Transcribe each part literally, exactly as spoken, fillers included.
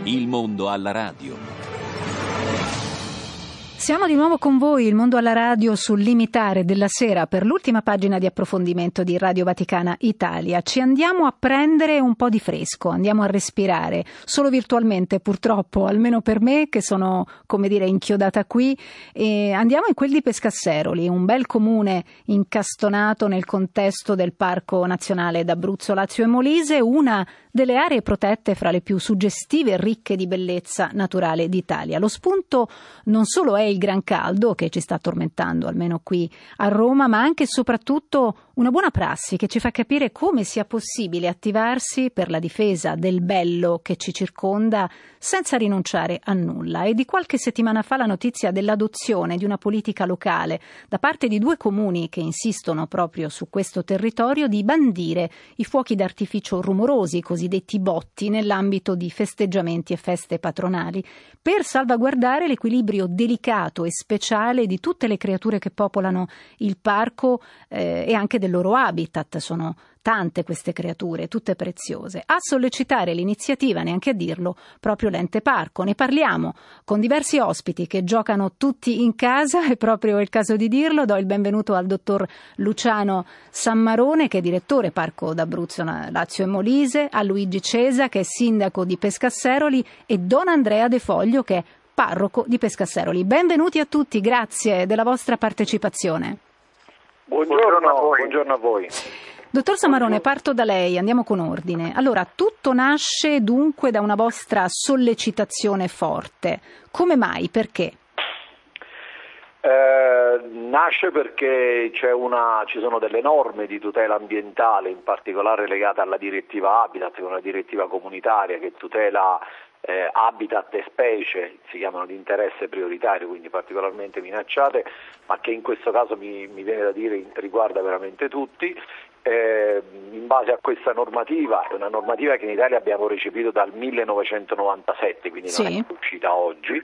Il mondo alla radio. Siamo di nuovo con voi, Il mondo alla radio, sul Limitare della sera, per l'ultima pagina di approfondimento di Radio Vaticana Italia. Ci andiamo a prendere un po' di fresco, andiamo a respirare, solo virtualmente purtroppo, almeno per me che sono, come dire, inchiodata qui, e andiamo in quel di Pescasseroli, un bel comune incastonato nel contesto del Parco Nazionale d'Abruzzo, Lazio e Molise, una delle aree protette fra le più suggestive e ricche di bellezza naturale d'Italia. Lo spunto non solo è il gran caldo che ci sta tormentando, almeno qui a Roma, ma anche e soprattutto una buona prassi che ci fa capire come sia possibile attivarsi per la difesa del bello che ci circonda senza rinunciare a nulla. E di qualche settimana fa la notizia dell'adozione di una politica locale da parte di due comuni che insistono proprio su questo territorio di bandire i fuochi d'artificio rumorosi, cosiddetti botti, nell'ambito di festeggiamenti e feste patronali, per salvaguardare l'equilibrio delicato e speciale di tutte le creature che popolano il parco eh, e anche del loro habitat. Sono tante queste creature, tutte preziose. A sollecitare l'iniziativa, neanche a dirlo, proprio l'ente parco. Ne parliamo con diversi ospiti che giocano tutti in casa, è proprio il caso di dirlo. Do il benvenuto al dottor Luciano Sammarone, che è direttore Parco d'Abruzzo, Lazio e Molise, a Luigi Cesa, che è sindaco di Pescasseroli, e Don Andrea De Foglio, che è parroco di Pescasseroli. Benvenuti a tutti, grazie della vostra partecipazione. Buongiorno a voi. Buongiorno a voi. Dottor Sammarone, parto da lei, andiamo con ordine. Allora, tutto nasce dunque da una vostra sollecitazione forte. Come mai? Perché? Eh, nasce perché c'è una, ci sono delle norme di tutela ambientale, in particolare legate alla direttiva Habitat, che è una direttiva comunitaria che tutela eh, habitat e specie, si chiamano di interesse prioritario, quindi particolarmente minacciate, ma che in questo caso mi, mi viene da dire riguarda veramente tutti. Eh, in base a questa normativa, è una normativa che in Italia abbiamo recepito dal millenovecentonovantasette, quindi non sì. è uscita oggi.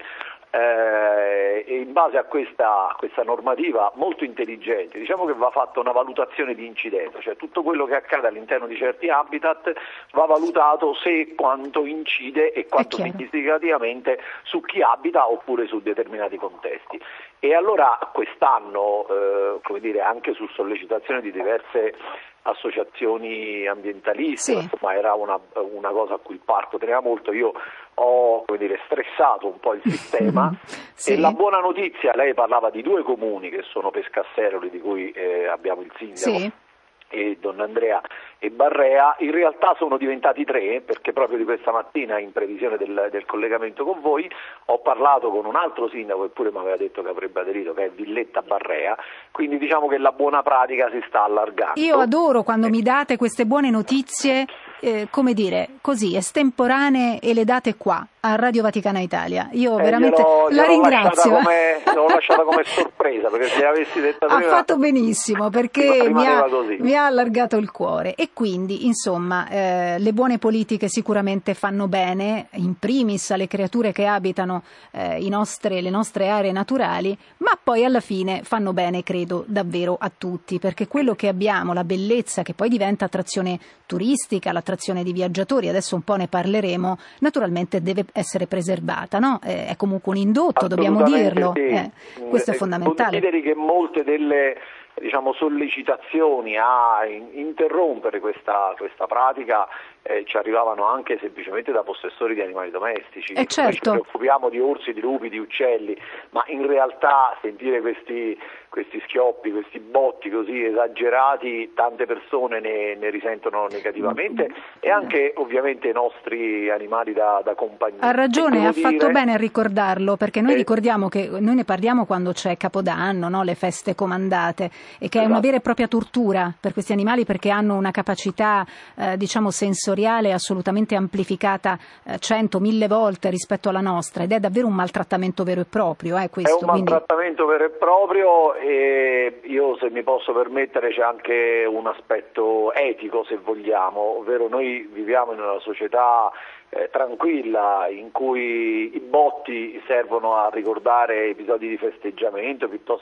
Eh, e in base a questa, a questa normativa molto intelligente, diciamo che va fatta una valutazione di incidenza, cioè tutto quello che accade all'interno di certi habitat va valutato se e quanto incide e quanto significativamente su chi abita oppure su determinati contesti. E allora quest'anno, eh, come dire, anche su sollecitazione di diverse associazioni ambientaliste, sì. Insomma era una, una cosa a cui il parco teneva molto. Io ho, come dire, stressato un po' il sistema sì. E la buona notizia, lei parlava di due comuni che sono Pescasseroli, di cui eh, abbiamo il sindaco sì. e Don Andrea e Barrea, in realtà sono diventati tre, perché proprio di questa mattina, in previsione del, del collegamento con voi, ho parlato con un altro sindaco che pure mi aveva detto che avrebbe aderito, che è Villetta Barrea, quindi diciamo che la buona pratica si sta allargando. Io adoro quando eh. mi date queste buone notizie, eh, come dire, così, estemporanee, e le date qua, a Radio Vaticana Italia. Io eh, veramente glielo, la glielo ringrazio. Come, l'ho lasciata come sorpresa, perché se l'avessi detta prima... Ha fatto benissimo, perché mi ha, così. mi ha allargato il cuore. E quindi, insomma, eh, le buone politiche sicuramente fanno bene, in primis alle creature che abitano eh, i nostre, le nostre aree naturali, ma poi alla fine fanno bene, credo, davvero a tutti, perché quello che abbiamo, la bellezza che poi diventa attrazione turistica, l'attrazione di viaggiatori, adesso un po' ne parleremo, naturalmente deve essere preservata, no? Eh, è comunque un indotto, dobbiamo dirlo, sì. eh, questo è fondamentale. Consideri che molte delle diciamo sollecitazioni a interrompere questa, questa pratica eh, ci arrivavano anche semplicemente da possessori di animali domestici. Eh certo. Noi ci preoccupiamo di orsi, di lupi, di uccelli, ma in realtà sentire questi, questi schioppi, questi botti così esagerati, tante persone ne, ne risentono negativamente e anche ovviamente i nostri animali da, da compagnia. Ha ragione, ha dire... fatto bene a ricordarlo, perché noi eh. ricordiamo che noi ne parliamo quando c'è Capodanno, no? Le feste comandate, e che è una vera e propria tortura per questi animali, perché hanno una capacità eh, diciamo sensoriale assolutamente amplificata eh, cento, mille volte rispetto alla nostra, ed è davvero un maltrattamento vero e proprio. Eh, questo, è un quindi... maltrattamento vero e proprio, e io, se mi posso permettere, c'è anche un aspetto etico, se vogliamo, ovvero noi viviamo in una società Eh, tranquilla, in cui i botti servono a ricordare episodi di festeggiamento piuttosto che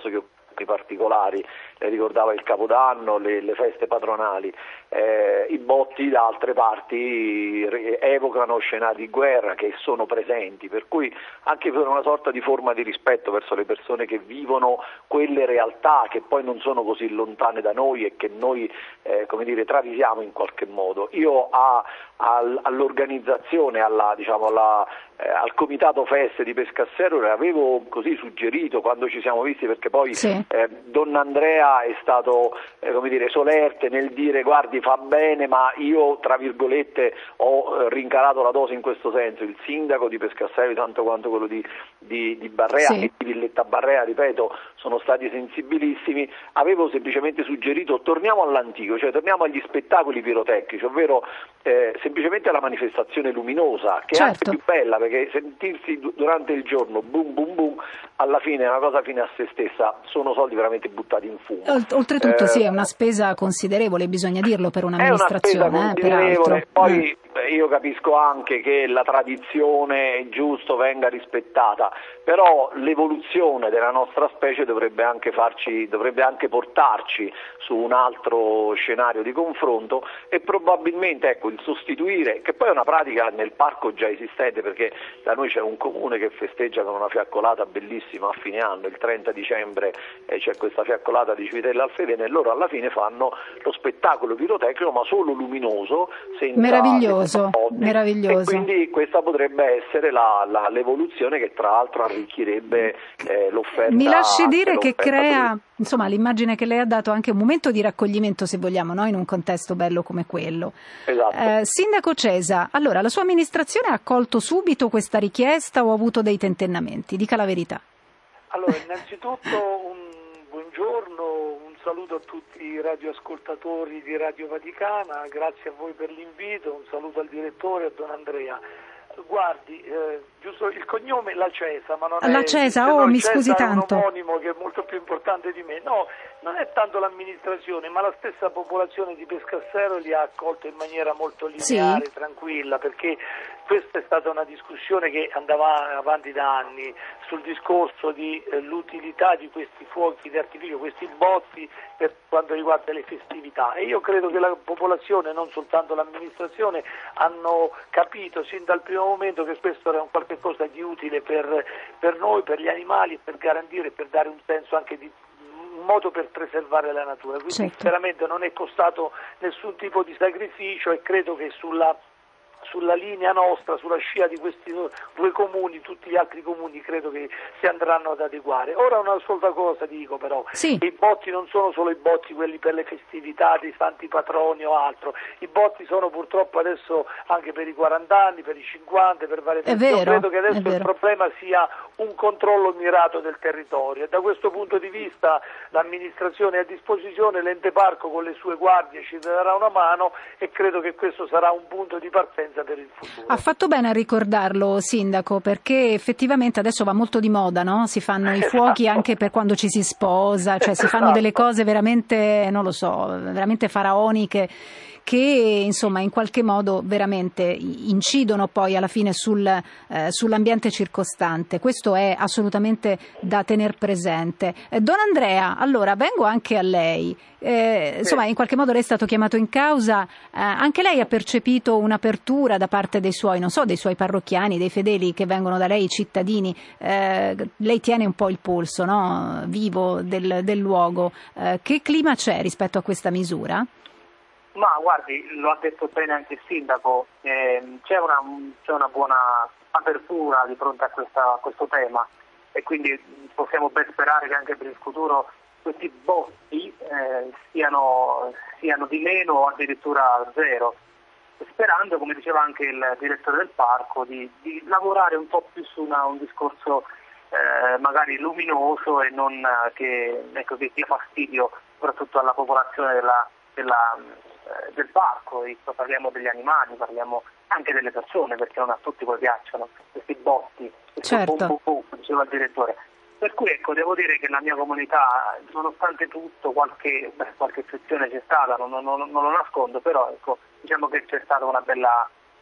particolari, le ricordava il Capodanno, le, le feste patronali, eh, i botti da altre parti evocano scenari di guerra che sono presenti, per cui anche per una sorta di forma di rispetto verso le persone che vivono quelle realtà che poi non sono così lontane da noi e che noi eh, come dire, travisiamo in qualche modo. Io a, al, all'organizzazione, alla, diciamo, alla, eh, al comitato feste di Pescassero le avevo così suggerito quando ci siamo visti, perché poi sì. eh, Donna Andrea è stato eh, come dire, solerte nel dire guardi fa bene, ma io tra virgolette ho eh, rincarato la dose in questo senso. Il sindaco di Pescassero tanto quanto quello di, di, di Barrea sì. e di Villetta Barrea, ripeto, sono stati sensibilissimi. Avevo semplicemente suggerito torniamo all'antico, cioè torniamo agli spettacoli pirotecnici, ovvero eh, semplicemente alla manifestazione luminosa, che certo. è anche più bella, perché sentirsi durante il giorno boom boom boom alla fine è una cosa fine a se stessa, sono soldi veramente buttati in fumo. Oltretutto eh, sì, è una spesa considerevole, bisogna dirlo, per un'amministrazione. È una spesa considerevole, eh, poi eh. io capisco anche che la tradizione è giusto venga rispettata, però l'evoluzione della nostra specie dovrebbe anche farci, dovrebbe anche portarci su un altro scenario di confronto, e probabilmente ecco il sostituire, che poi è una pratica nel parco già esistente, perché da noi c'è un comune che festeggia con una fiaccolata bellissima a fine anno, il trenta dicembre eh, c'è questa fiaccolata di Civitella Alfedene, e loro alla fine fanno lo spettacolo pirotecnico ma solo luminoso, senza meraviglioso, meraviglioso. E quindi questa potrebbe essere la, la, l'evoluzione che tra l'altro arricchirebbe eh, l'offerta. Mi lasci dire che crea, insomma, l'immagine che lei ha dato anche un momento di raccoglimento, se vogliamo, no? In un contesto bello come quello. Esatto. Eh, Sindaco Cesa, allora la sua amministrazione ha accolto subito questa richiesta o ha avuto dei tentennamenti? Dica la verità. Allora, innanzitutto un buongiorno, un saluto a tutti i radioascoltatori di Radio Vaticana, grazie a voi per l'invito, un saluto al direttore e a Don Andrea. Guardi, eh, giusto il cognome La Cesa, ma non La è Cesa, no, oh, mi Cesa scusi è tanto. un omonimo che è molto più importante di me. No, non è tanto l'amministrazione, ma la stessa popolazione di Pescassero li ha accolto in maniera molto lineare, sì. tranquilla, perché questa è stata una discussione che andava avanti da anni sul discorso di eh, l'utilità di questi fuochi d'artificio, questi botti per quanto riguarda le festività, e io credo che la popolazione, non soltanto l'amministrazione, hanno capito sin dal primo momento che questo era un qualche cosa di utile per, per noi, per gli animali, per garantire, per dare un senso anche di un modo per preservare la natura, quindi certo. veramente non è costato nessun tipo di sacrificio, e credo che sulla sulla linea nostra, sulla scia di questi due comuni, tutti gli altri comuni credo che si andranno ad adeguare. Ora una sola cosa dico però, sì. i botti non sono solo i botti quelli per le festività dei santi patroni o altro, i botti sono purtroppo adesso anche per i quaranta anni, per i cinquanta, per varie persone. Io credo che adesso il problema sia un controllo mirato del territorio, e da questo punto di vista l'amministrazione è a disposizione, l'ente parco con le sue guardie ci darà una mano, e credo che questo sarà un punto di partenza per il futuro. Ha fatto bene a ricordarlo, Sindaco, perché effettivamente adesso va molto di moda, no? Si fanno i fuochi anche per quando ci si sposa, cioè si fanno delle cose veramente, non lo so, veramente faraoniche, che insomma in qualche modo veramente incidono poi alla fine sul, eh, sull'ambiente circostante. Questo è assolutamente da tener presente. Eh, Don Andrea, allora vengo anche a lei. Eh, insomma, in qualche modo lei è stato chiamato in causa, eh, anche lei ha percepito un'apertura da parte dei suoi, non so, dei suoi parrocchiani, dei fedeli che vengono da lei, cittadini. Eh, lei tiene un po' il polso, no? Vivo del, del luogo. Eh, che clima c'è rispetto a questa misura? Ma guardi, lo ha detto bene anche il sindaco, eh, c'è, una, c'è una buona apertura di fronte a, questa, a questo tema, e quindi possiamo ben sperare che anche per il futuro questi botti eh, siano, siano di meno o addirittura zero, sperando, come diceva anche il direttore del parco, di, di lavorare un po' più su una, un discorso eh, magari luminoso e non eh, che, ecco, che dia fastidio soprattutto alla popolazione della, della del parco. Parliamo degli animali, parliamo anche delle persone, perché non a tutti poi piacciono questi botti, certo. boom, boom, boom, diceva il direttore. Per cui ecco, devo dire che la mia comunità, nonostante tutto, qualche, beh, qualche eccezione c'è stata, non, non, non lo nascondo, però ecco, diciamo che c'è stata una bella,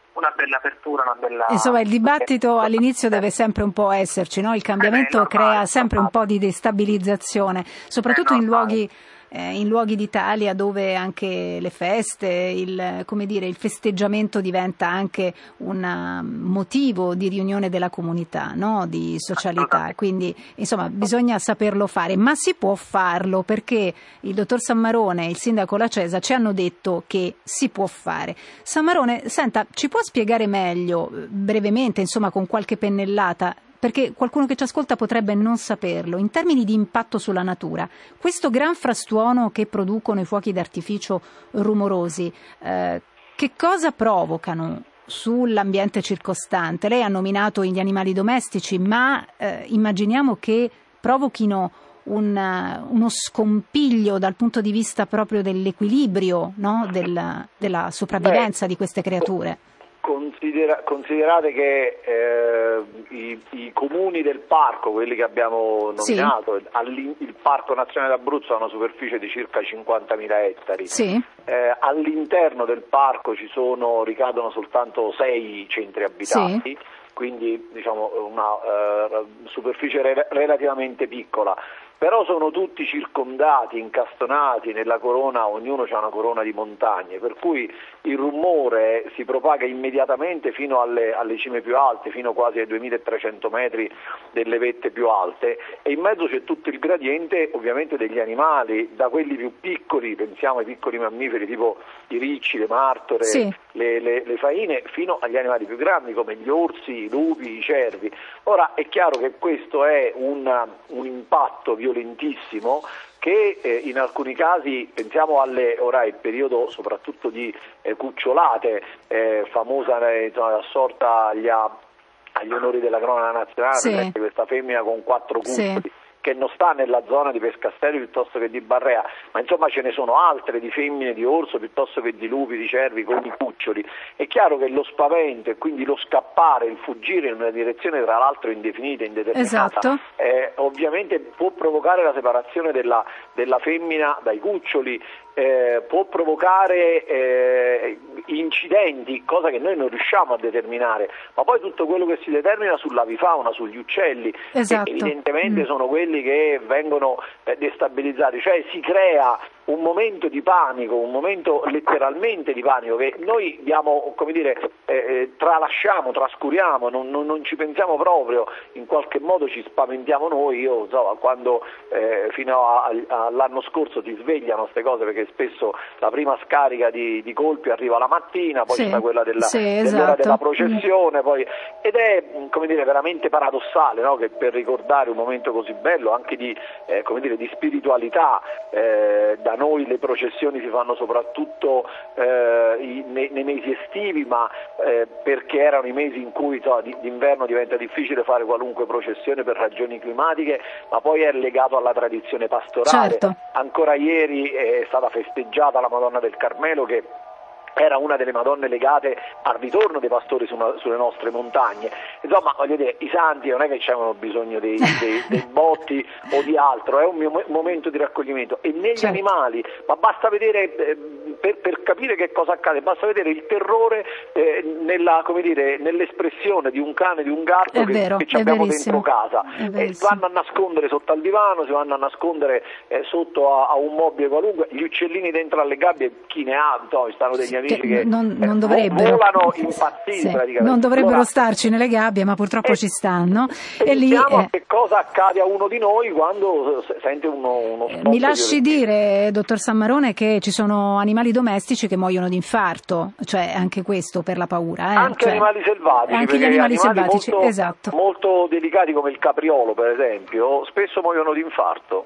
una bella apertura, una bella... Insomma, il dibattito all'inizio deve sempre un po' esserci, no? Il cambiamento eh, normale, crea sempre normale. un po' di destabilizzazione, soprattutto in luoghi, eh, in luoghi d'Italia dove anche le feste, il, come dire, il festeggiamento diventa anche un motivo di riunione della comunità, no? Di socialità, quindi insomma bisogna saperlo fare, ma si può farlo perché il dottor Sammarone e il sindaco Lacesa ci hanno detto che si può fare. Sammarone, senta, ci può spiegare meglio, brevemente, insomma con qualche pennellata, perché qualcuno che ci ascolta potrebbe non saperlo, in termini di impatto sulla natura, questo gran frastuono che producono i fuochi d'artificio rumorosi, eh, che cosa provocano sull'ambiente circostante? Lei ha nominato gli animali domestici, ma eh, immaginiamo che provochino un, uno scompiglio dal punto di vista proprio dell'equilibrio, no? Del, della sopravvivenza Beh, di queste creature. Considera, considerate che eh, i, i comuni del parco, quelli che abbiamo nominato, sì. il Parco Nazionale d'Abruzzo ha una superficie di circa cinquantamila ettari. Sì. Eh, all'interno del parco ci sono, ricadono soltanto sei centri abitati. Sì. Quindi diciamo una uh, superficie re- relativamente piccola, però sono tutti circondati, incastonati nella corona, ognuno ha una corona di montagne, per cui il rumore si propaga immediatamente fino alle, alle cime più alte, fino quasi ai duemilatrecento metri delle vette più alte, e in mezzo c'è tutto il gradiente ovviamente degli animali, da quelli più piccoli, pensiamo ai piccoli mammiferi tipo i ricci, le martore, sì. le, le, le faine, fino agli animali più grandi come gli orsi, i lupi, i cervi. Ora è chiaro che questo è un, un impatto violentissimo che eh, in alcuni casi, pensiamo alle, ora il periodo soprattutto di eh, cucciolate, eh, famosa eh, insomma, assorta agli, agli onori della cronaca nazionale, sì. questa femmina con quattro cuccioli. Sì. che non sta nella zona di Pescastelli piuttosto che di Barrea, ma insomma ce ne sono altre di femmine di orso piuttosto che di lupi, di cervi con i cuccioli. È chiaro che lo spavento e quindi lo scappare, il fuggire in una direzione tra l'altro indefinita, indeterminata, esatto. eh, ovviamente può provocare la separazione della, della femmina dai cuccioli, eh, può provocare eh, incidenti, cosa che noi non riusciamo a determinare, ma poi tutto quello che si determina sull'avifauna, sugli uccelli, esatto. evidentemente mm. sono quelli che vengono eh, destabilizzati, cioè si crea un momento di panico, un momento letteralmente di panico che noi diamo, come dire, eh, tralasciamo, trascuriamo, non, non, non ci pensiamo proprio, in qualche modo ci spaventiamo noi. Io so, quando eh, fino a, a, all'anno scorso ti svegliano queste cose, perché spesso la prima scarica di, di colpi arriva la mattina, poi sì, c'è quella della, sì, dell'ora esatto. della processione, poi, ed è come dire veramente paradossale, no? Che per ricordare un momento così bello anche di, eh, come dire, di spiritualità, eh, da noi le processioni si fanno soprattutto eh, i, nei, nei mesi estivi, ma eh, perché erano i mesi in cui so, di, d'inverno diventa difficile fare qualunque processione per ragioni climatiche, ma poi è legato alla tradizione pastorale. Certo. Ancora ieri è stata festeggiata la Madonna del Carmelo, che era una delle Madonne legate al ritorno dei pastori su una, sulle nostre montagne. Insomma, voglio dire, i santi non è che c'erano bisogno dei, dei, dei botti o di altro, è un mio momento di raccoglimento. E negli certo. animali, ma basta vedere, eh, per, per capire che cosa accade, basta vedere il terrore eh, nella, come dire, nell'espressione di un cane, di un gatto che, vero, che ci abbiamo verissimo. dentro casa. E vanno a nascondere sotto al divano, si vanno a nascondere eh, sotto a, a un mobile qualunque, gli uccellini dentro alle gabbie, chi ne ha, no, stanno degli amici che, che non, non dovrebbero volano impazziti, sì, praticamente. Non dovrebbero allora, starci nelle gabbie, ma purtroppo eh, ci stanno. E lì eh, che cosa accade a uno di noi quando sente uno, uno eh, mi lasci dire, dottor Sammarone, che ci sono animali domestici che muoiono di infarto, cioè anche questo per la paura. Eh? Anche cioè, animali selvatici, anche gli animali, animali selvatici, molto, esatto. molto delicati come il capriolo, per esempio, spesso muoiono di infarto.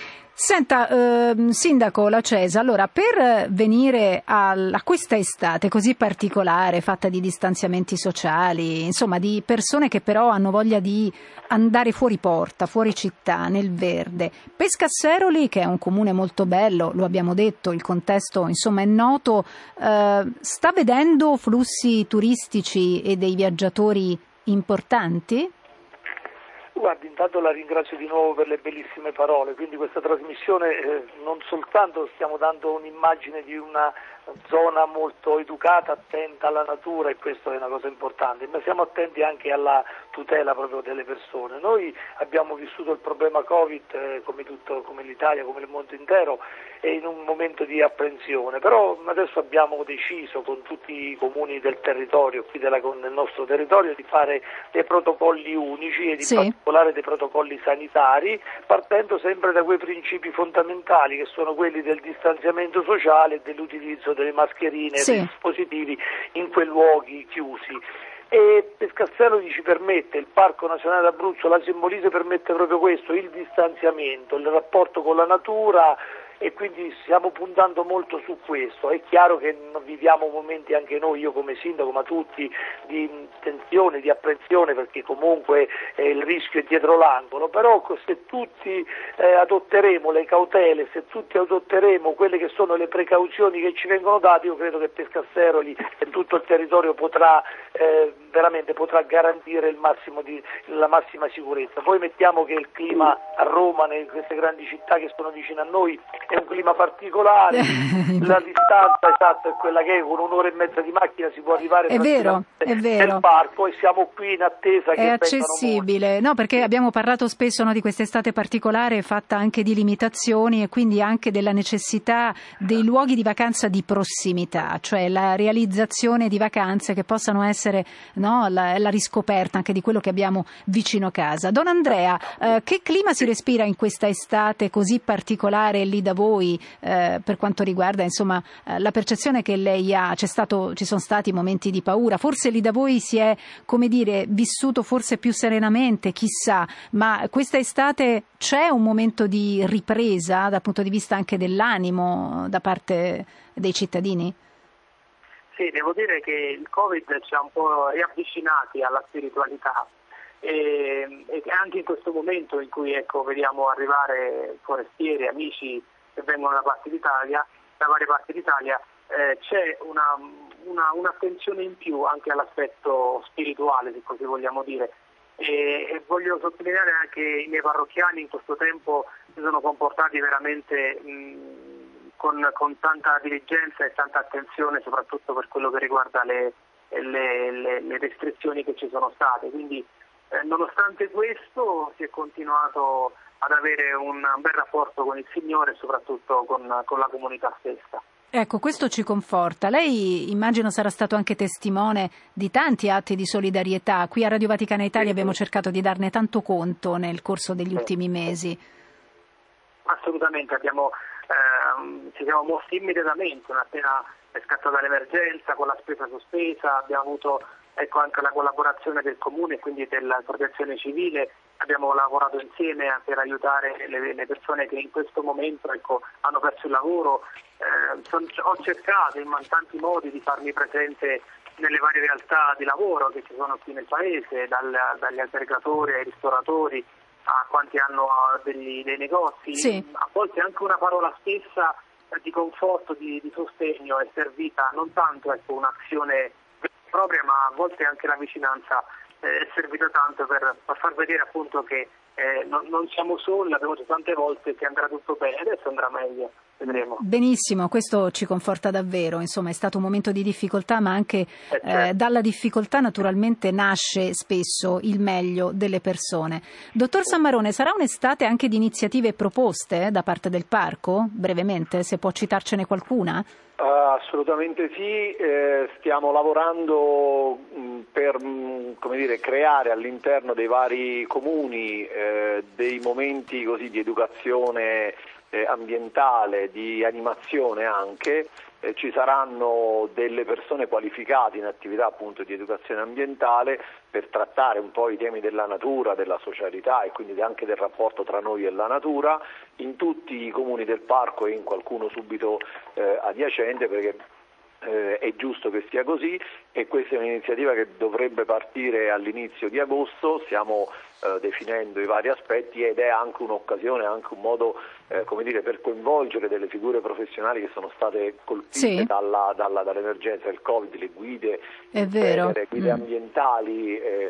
Senta, eh, Sindaco Lacesa, allora per venire a, a questa estate così particolare, fatta di distanziamenti sociali, insomma di persone che però hanno voglia di andare fuori porta, fuori città, nel verde, Pescasseroli, che è un comune molto bello, lo abbiamo detto, il contesto insomma è noto, eh, sta vedendo flussi turistici e dei viaggiatori importanti? Guardi, intanto la ringrazio di nuovo per le bellissime parole, quindi questa trasmissione eh, non soltanto stiamo dando un'immagine di una zona molto educata, attenta alla natura, e questo è una cosa importante, ma siamo attenti anche alla tutela proprio delle persone. Noi abbiamo vissuto il problema Covid eh, come, tutto, come l'Italia, come il mondo intero, e in un momento di apprensione, però adesso abbiamo deciso con tutti i comuni del territorio, qui della, del nostro territorio, di fare dei protocolli unici e di sì. particolare dei protocolli sanitari, partendo sempre da quei principi fondamentali che sono quelli del distanziamento sociale e dell'utilizzo delle mascherine sì. e dei dispositivi in quei luoghi chiusi. E Pescasseroli ci permette, il Parco Nazionale d'Abruzzo, la Sembolise permette proprio questo, il distanziamento, il rapporto con la natura, e quindi stiamo puntando molto su questo. È chiaro che viviamo momenti anche noi, io come sindaco, ma tutti, di tensione, di apprensione, perché comunque eh, il rischio è dietro l'angolo, però se tutti eh, adotteremo le cautele, se tutti adotteremo quelle che sono le precauzioni che ci vengono date, io credo che Pescasseroli e tutto il territorio potrà eh, veramente potrà garantire il massimo di, la massima sicurezza. Poi mettiamo che il clima a Roma, in queste grandi città che sono vicine a noi, è un clima particolare, la distanza esatta è quella che è, con un'ora e mezza di macchina si può arrivare è vero, è vero. nel parco, e siamo qui in attesa che è accessibile, no, perché abbiamo parlato spesso, no, di quest'estate particolare fatta anche di limitazioni e quindi anche della necessità dei luoghi di vacanza di prossimità, cioè la realizzazione di vacanze che possano essere, no, la, la riscoperta anche di quello che abbiamo vicino casa. Don Andrea, eh, che clima si respira in questa estate così particolare lì da voi, eh, per quanto riguarda insomma eh, la percezione che lei ha? C'è stato, ci sono stati momenti di paura, forse lì da voi si è, come dire, vissuto forse più serenamente, chissà, ma questa estate c'è un momento di ripresa dal punto di vista anche dell'animo da parte dei cittadini? Sì, devo dire che il Covid ci ha un po' riavvicinati alla spiritualità. E, e anche in questo momento in cui, ecco, vediamo arrivare forestieri, amici che vengono da parte d'Italia, da varie parti d'Italia, eh, c'è una, una, un'attenzione in più anche all'aspetto spirituale, se così vogliamo dire. E, e voglio sottolineare anche i miei parrocchiani in questo tempo si sono comportati veramente mh, con, con tanta diligenza e tanta attenzione, soprattutto per quello che riguarda le, le, le, le restrizioni che ci sono state. Quindi Eh, nonostante questo si è continuato ad avere un, un bel rapporto con il Signore e soprattutto con, con la comunità stessa. Ecco, questo ci conforta. Lei, immagino, sarà stato anche testimone di tanti atti di solidarietà. Qui a Radio Vaticana Italia abbiamo cercato di darne tanto conto nel corso degli sì. ultimi mesi. Assolutamente, abbiamo, ehm, ci siamo mossi immediatamente, non appena è scattata l'emergenza, con la spesa sospesa, abbiamo avuto ecco anche la collaborazione del Comune e quindi della Protezione Civile, abbiamo lavorato insieme per aiutare le, le persone che in questo momento ecco, hanno perso il lavoro. Eh, son, ho cercato in tanti modi di farmi presente nelle varie realtà di lavoro che ci sono qui nel paese, dal, dagli aggregatori ai ristoratori a quanti hanno degli, dei negozi. Sì. A volte anche una parola stessa di conforto, di, di sostegno è servita, non tanto ecco, un'azione propria, ma a volte anche la vicinanza eh, è servita tanto per, per far vedere appunto che eh, non, non siamo soli, l'abbiamo detto tante volte che andrà tutto bene, adesso andrà meglio, vedremo. Benissimo, questo ci conforta davvero, insomma è stato un momento di difficoltà, ma anche eh, certo. eh, dalla difficoltà naturalmente nasce spesso il meglio delle persone. Dottor Sammarone, sarà un'estate anche di iniziative proposte eh, da parte del parco? Brevemente, se può citarcene qualcuna? Uh, assolutamente sì, eh, stiamo lavorando mh, per mh, come dire, creare all'interno dei vari comuni eh, dei momenti così di educazione eh, ambientale, di animazione anche. Eh, ci saranno delle persone qualificate in attività appunto di educazione ambientale per trattare un po' i temi della natura, della socialità e quindi anche del rapporto tra noi e la natura in tutti i comuni del parco e in qualcuno subito eh, adiacente, perché eh, è giusto che sia così, e questa è un'iniziativa che dovrebbe partire all'inizio di agosto. Stiamo eh, definendo i vari aspetti ed è anche un'occasione, anche un modo eh, come dire, per coinvolgere delle figure professionali che sono state colpite sì. dalla, dalla, dall'emergenza del Covid, le guide, è vero. le guide mm. ambientali, eh,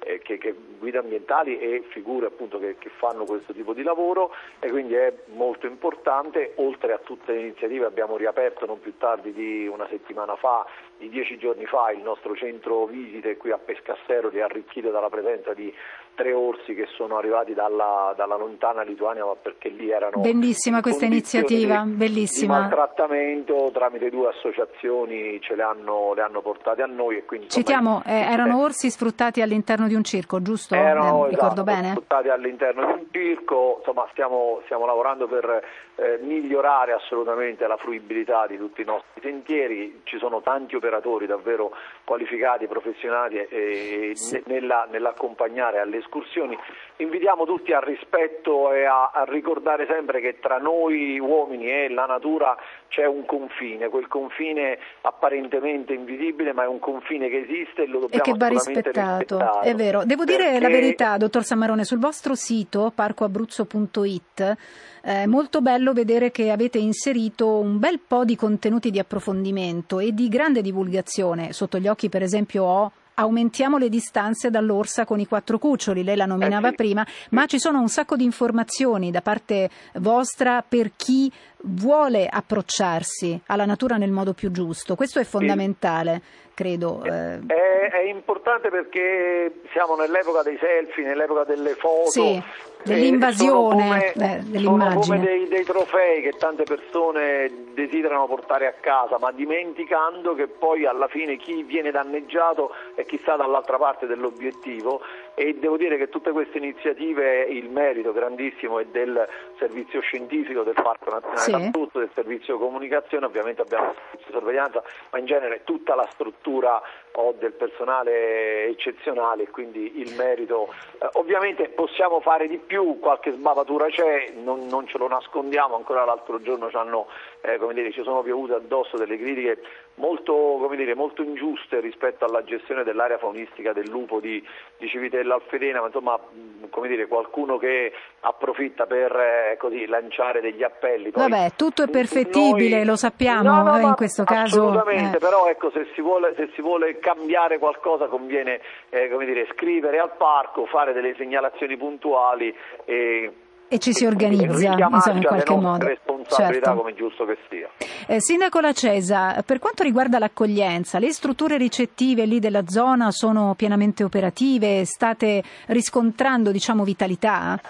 eh, che, che guide ambientali e figure appunto che, che fanno questo tipo di lavoro, e quindi è molto importante. Oltre a tutte le iniziative abbiamo riaperto non più tardi di una settimana fa, di dieci giorni fa, il nostro centro visite qui a Pescasseroli, arricchito dalla presenza di tre orsi che sono arrivati dalla, dalla lontana Lituania, ma perché lì erano bellissima questa iniziativa, di, bellissima. di maltrattamento, tramite due associazioni ce le hanno, le hanno portate a noi, e quindi citiamo, eh, erano orsi sfruttati all'interno di un circo, giusto? Erano, eh, ricordo esatto, bene? sfruttati all'interno di un circo. Insomma, stiamo, stiamo lavorando per eh, migliorare assolutamente la fruibilità di tutti i nostri sentieri. Ci sono tanti operatori davvero qualificati, professionali e, sì. nella, nell'accompagnare alle escursioni. Invitiamo tutti al rispetto e a, a ricordare sempre che tra noi uomini e la natura c'è un confine, quel confine apparentemente invisibile, ma è un confine che esiste e lo dobbiamo e che va rispettato. rispettato. È vero. Devo Perché... dire la verità, dottor Sammarone, sul vostro sito parco abruzzo punto it è molto bello vedere che avete inserito un bel po' di contenuti di approfondimento e di grande divulgazione. Sotto gli occhi, per esempio, ho aumentiamo le distanze dall'orsa con i quattro cuccioli, lei la nominava eh sì. prima, ma ci sono un sacco di informazioni da parte vostra per chi vuole approcciarsi alla natura nel modo più giusto. Questo è fondamentale, credo. È, è, è importante perché siamo nell'epoca dei selfie, nell'epoca delle foto. Sì. Dell'invasione, sono come, eh, dell'immagine. Sono come dei, dei trofei che tante persone desiderano portare a casa, ma dimenticando che poi alla fine chi viene danneggiato è chi sta dall'altra parte dell'obiettivo. E devo dire che tutte queste iniziative, il merito grandissimo è del servizio scientifico del Parco Nazionale sì. d'Abruzzo, del servizio comunicazione, ovviamente abbiamo il servizio sorveglianza, ma in genere tutta la struttura ho del personale eccezionale, quindi il merito. Eh, ovviamente possiamo fare di più, qualche sbavatura c'è, non, non ce lo nascondiamo. Ancora l'altro giorno ci hanno, eh, come dire, ci sono piovute addosso delle critiche molto, come dire, molto ingiuste rispetto alla gestione dell'area faunistica del lupo di, di Civitella Alfedena, ma insomma, come dire, qualcuno che approfitta per eh, così lanciare degli appelli. Poi, vabbè, tutto è perfettibile, noi... lo sappiamo, no, no, eh, in questo caso. Assolutamente, eh. però ecco, se si vuole, se si vuole cambiare qualcosa conviene eh, come dire, scrivere al parco, fare delle segnalazioni puntuali e E ci si organizza, insomma, in qualche modo. Responsabilità, certo. come giusto che sia. Eh, Sindaco Lacesa, per quanto riguarda l'accoglienza, le strutture ricettive lì della zona sono pienamente operative? State riscontrando, diciamo, vitalità?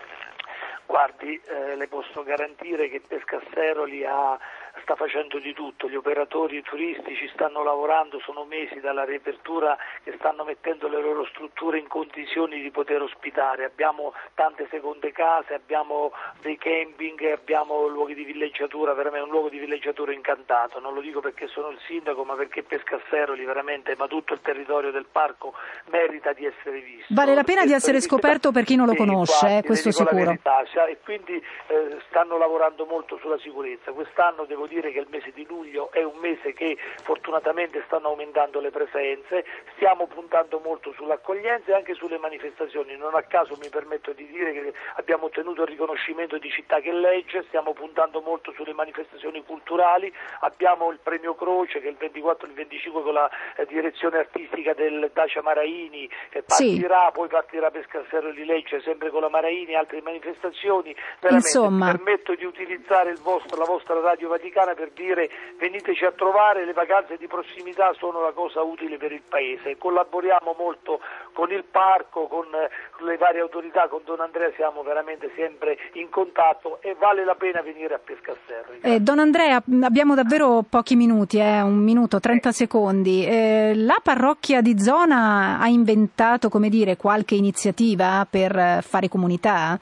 Guardi, eh, le posso garantire che Pescasseroli ha sta facendo di tutto, gli operatori turistici stanno lavorando, sono mesi dalla riapertura che stanno mettendo le loro strutture in condizioni di poter ospitare. Abbiamo tante seconde case, abbiamo dei camping, abbiamo luoghi di villeggiatura, veramente un luogo di villeggiatura incantato. Non lo dico perché sono il sindaco, ma perché Pescasseroli veramente, ma tutto il territorio del parco merita di essere visto. Vale la pena di essere scoperto per chi non lo conosce, sì, eh, questo sicuro. Verità, e quindi eh, stanno lavorando molto sulla sicurezza. Quest'anno devo dire che il mese di luglio è un mese che fortunatamente stanno aumentando le presenze, stiamo puntando molto sull'accoglienza e anche sulle manifestazioni. Non a caso mi permetto di dire che abbiamo ottenuto il riconoscimento di città che legge, stiamo puntando molto sulle manifestazioni culturali, abbiamo il premio Croce che il ventiquattro e il venticinque con la eh, direzione artistica del Dacia Maraini eh, partirà, sì. Poi partirà Pescasseroli Legge sempre con la Maraini e altre manifestazioni. Veramente Insomma. mi permetto di utilizzare il vostro, la vostra Radio Vaticana per dire veniteci a trovare, le vacanze di prossimità sono la cosa utile per il Paese. Collaboriamo molto con il parco, con le varie autorità, con Don Andrea siamo veramente sempre in contatto e vale la pena venire a Pescasseroli. Eh, Don Andrea, abbiamo davvero pochi minuti, eh, un minuto, trenta eh. secondi. Eh, la parrocchia di zona ha inventato, come dire, qualche iniziativa per fare comunità?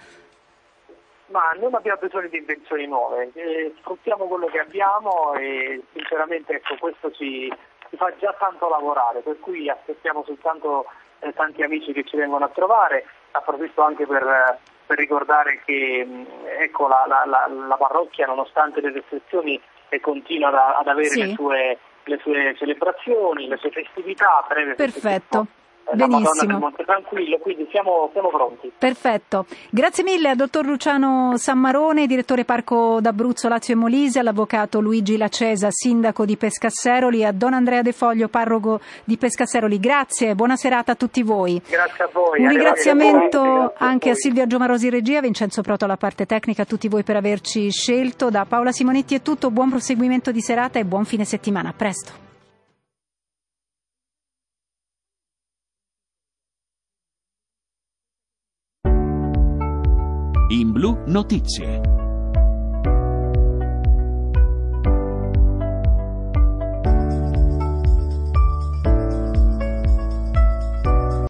Ma non abbiamo bisogno di invenzioni nuove, eh, sfruttiamo quello che abbiamo e sinceramente ecco, questo ci, ci fa già tanto lavorare, per cui aspettiamo soltanto eh, tanti amici che ci vengono a trovare. Approfitto anche per, per ricordare che ecco, la, la, la, la parrocchia, nonostante le restrizioni, eh, continua ad, ad avere sì. le, sue, le sue celebrazioni, le sue festività. Perfetto. la Madonna Benissimo. del Monte Tranquillo, quindi siamo, siamo pronti. Perfetto. Grazie mille al dottor Luciano Sammarone, direttore Parco d'Abruzzo, Lazio e Molise, all'avvocato Luigi Lacesa, sindaco di Pescasseroli, a Don Andrea De Foglio, parroco di Pescasseroli. Grazie, buona serata a tutti voi. Grazie a voi. Un ringraziamento a voi. anche a, a Silvia Giomarosi in regia, Vincenzo Proto alla parte tecnica, a tutti voi per averci scelto. Da Paola Simonetti è tutto, buon proseguimento di serata e buon fine settimana. A presto. In Blu Notizie.